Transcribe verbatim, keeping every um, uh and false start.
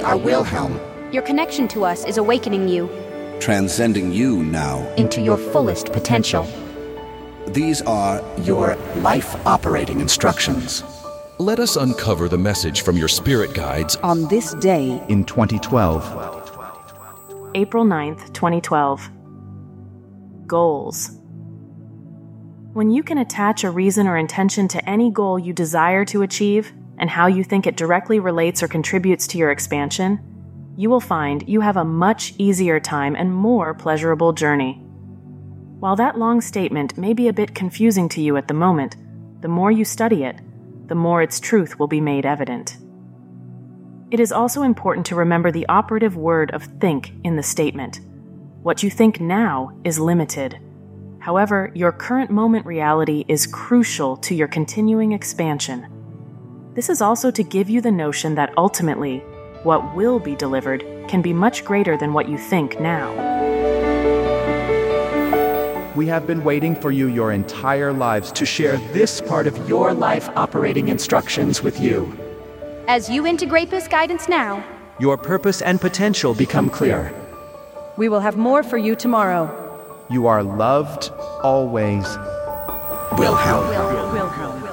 We are Wilhelm. Your connection to us is awakening you Transcending you now. into your fullest potential. These are Your life operating instructions. Let us uncover the message from your spirit guides On this day in twenty twelve. April ninth, twenty twelve. Goals. When you can attach a reason or intention to any goal you desire to achieve and how you think it directly relates or contributes to your expansion, you will find you have a much easier time and more pleasurable journey. While that long statement may be a bit confusing to you at the moment, the more you study it, the more its truth will be made evident. It is also important to remember the operative word of think in the statement. What you think now is limited. However, your current moment reality is crucial to your continuing expansion. This is also to give you the notion that ultimately, what will be delivered can be much greater than what you think now. We have been waiting for you your entire lives To share this part of your life operating instructions with you. As you integrate this guidance now, Your purpose and potential become Become clear. we will have more for you tomorrow. You are loved always. Wilhelm. Wilhelm.